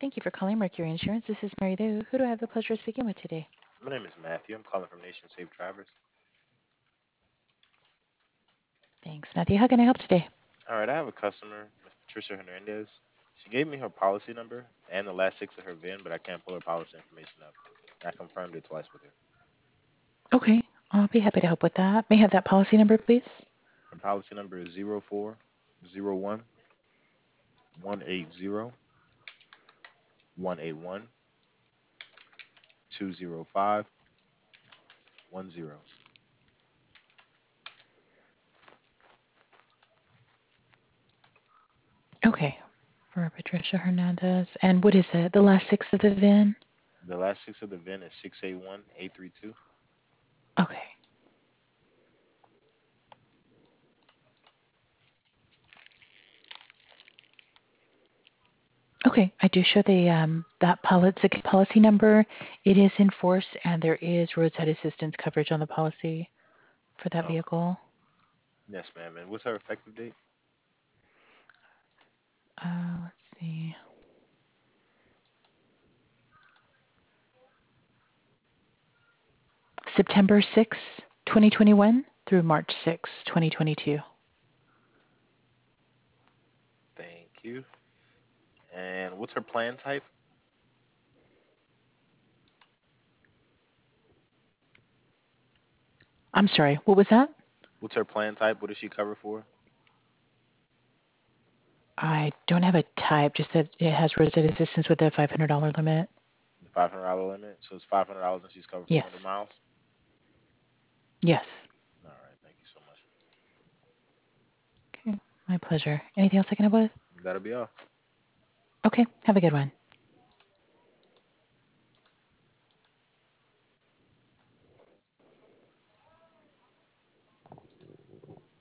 Thank you for calling Mercury Insurance. This is Mary Lou. Who do I have the pleasure of speaking with today? My name is Matthew. I'm calling from Nation Safe Drivers. Thanks, Matthew. How can I help today? All right, I have a customer, Miss Patricia Hernandez. She gave me her policy number and the last six of her VIN, but I can't pull her policy information up. I confirmed it twice with her. Okay, I'll be happy to help with that. May I have that policy number, please? Her policy number is 04-01-180-181-205-10. Okay, for Patricia Hernandez. And what is it? The last six of the VIN? The last six of the VIN is 681832. Okay. Okay, I do show the that policy number. It is in force, and there is roadside assistance coverage on the policy for that Okay. vehicle. Yes, ma'am. And what's her effective date? Let's see. September 6, 2021 through March 6, 2022. Thank you. And what's her plan type? I'm sorry, what was that? What's her plan type? What does she cover for? I don't have a type, just that it has roadside assistance with a $500 limit. The $500 limit. So it's $500 and she's covered for 100 Yes. miles. Yes. All right. Thank you so much. Okay. My pleasure. Anything else I can help with? That'll be all. Okay. Have a good one.